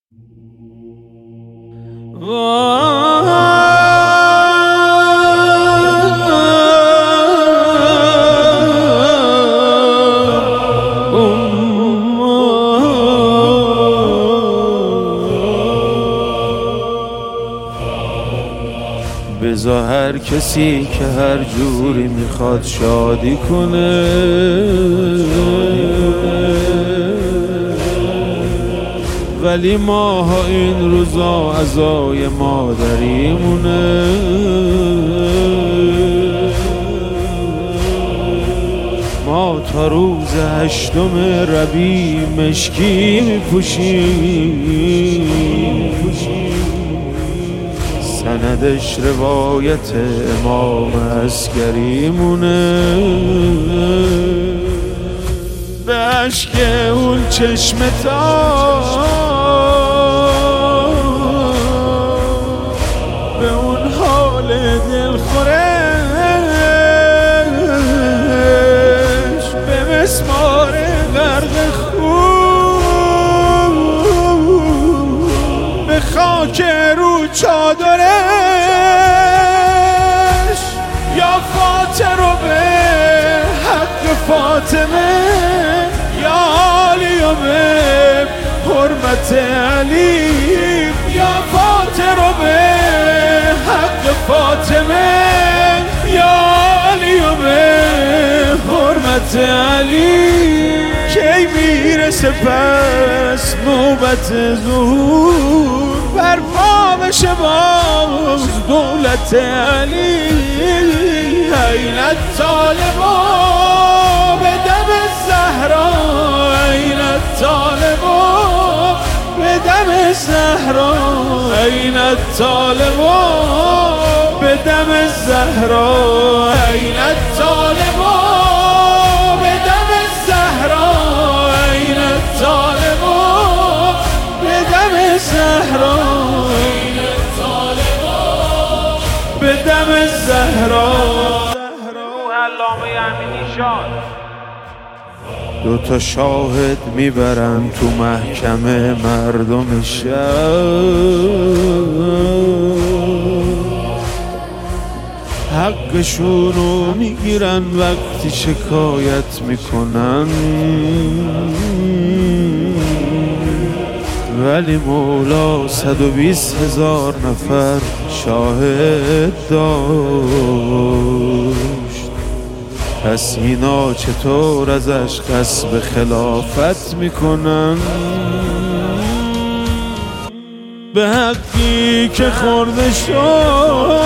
بذار هر کسی که هر جوری میخواد شادی کنه، ولی ماها این روزا عزای مادریمونه. ما تا روز 8 ربیع مشکی میپوشیم، سندش روایت امام عسکریمونه. به عشق اون چشمتا، به اون حال دلخورش، به مسمار غرق خون، به خاک رو چادرش، یا فاطر و به حق فاطمه، یا علی و به حرمت علی، یا فاطر و به حق فاطمه، یا علی و به حرمت علی. کی میرسه پس نوبت ظهور، برپا بشه باز دولت علی. این الطالبا به دم الزهرا، این الطالبا به دم الزهرا، این الطالبا به دم الزهرا، این الطالبا به دم الزهرا، این الطالبا به دم الزهرا، این الطالبا به دم الزهرا. علامه امینی شاد. 2 شاهد میبرن تو محکمه مردم شهر، حقشونو میگیرن وقتی شکایت میکنن، ولی مولا 120,000 نفر شاهد داشت. پس اینا چطور ازش غصب خلافت میکنن؟ به حقی که خورده شد،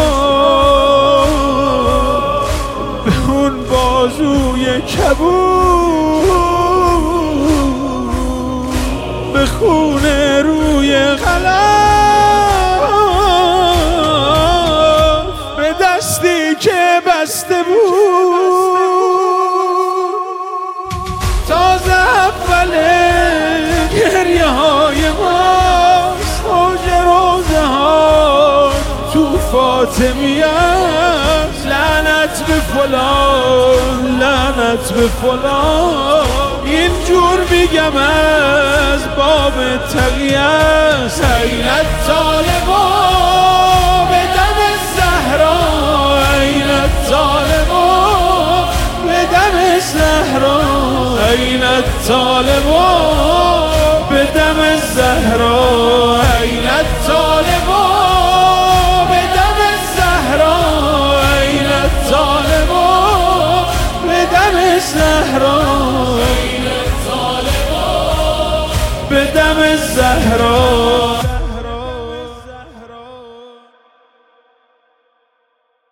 به اون بازوی کبود، به خون روی غلاف، به دستی که بسته بود. تازه اول گریه های ماست، اوج روزه ها تو فاطمیه. لعنت به فلان، لعنت به فلان، اینجور میگم از باب تقیه. این الطالبا به دم الزهرا، این الطالبا به دم الزهرا، این الطالبا به دم الزهرا، این الطالبا به دم الزهرا، این الطالبا به دم الزهرا، این الطالبا به دم الزهرا.